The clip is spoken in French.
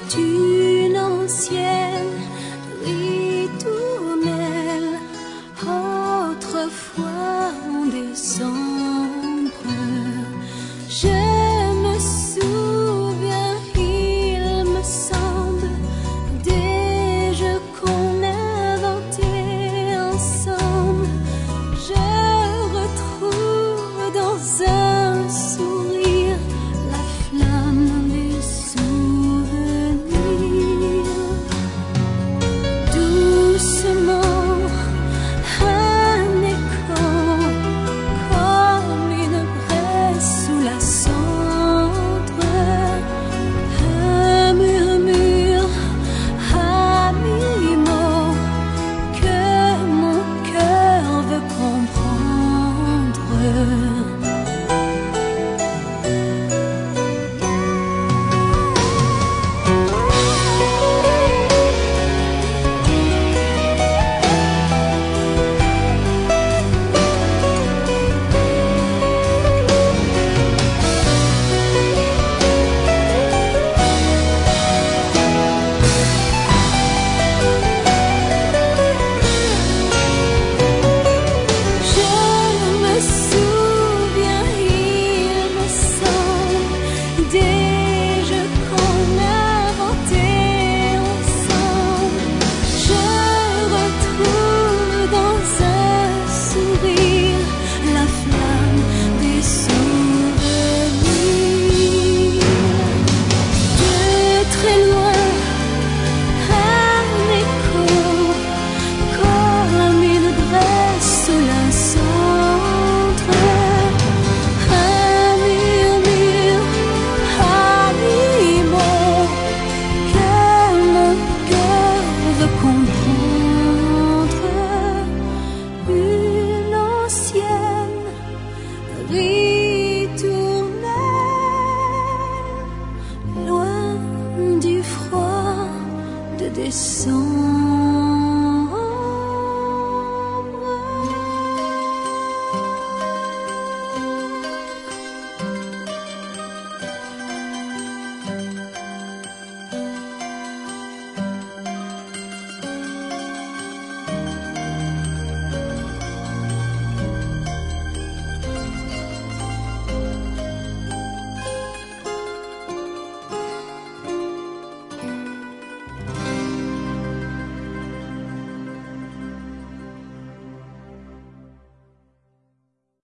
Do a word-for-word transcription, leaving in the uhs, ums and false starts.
d'une ancienne ritournelle. Autrefois en décembre, je me souviens, il me semble, des jeux qu'on inventait ensemble. Je retrouve dans un sourire la flamme des souvenirs. Doucement, un écho, comme une braise sous la cendre, un murmure à mi-mot que mon cœur veut comprendre. Des jeux qu'on inventait ensemble, je retrouve dans un sourire la flamme des souvenirs. De très loin, un écho, comme une braise sous la cendre, un murmure à mi-mot que mon cœur veut comprendre. Une ancienne ritournelle, loin du froid de décembre.